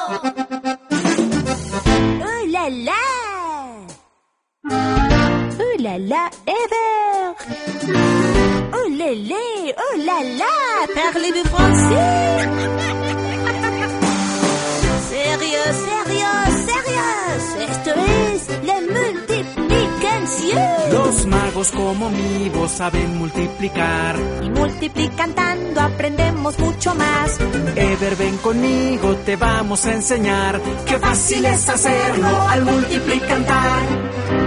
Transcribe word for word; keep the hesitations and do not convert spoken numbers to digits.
Oh là là! Oh là là, Ever! Oh lélé, oh là là, parlez-vous français? Sérieux, sérieux, sérieux, esto es la multiplicación. Los magos como mi voz saben multiplicar. Y multiplicando aprendemos mucho más. Ever, ven conmigo, te vamos a enseñar. Qué fácil es hacerlo al multiplicar.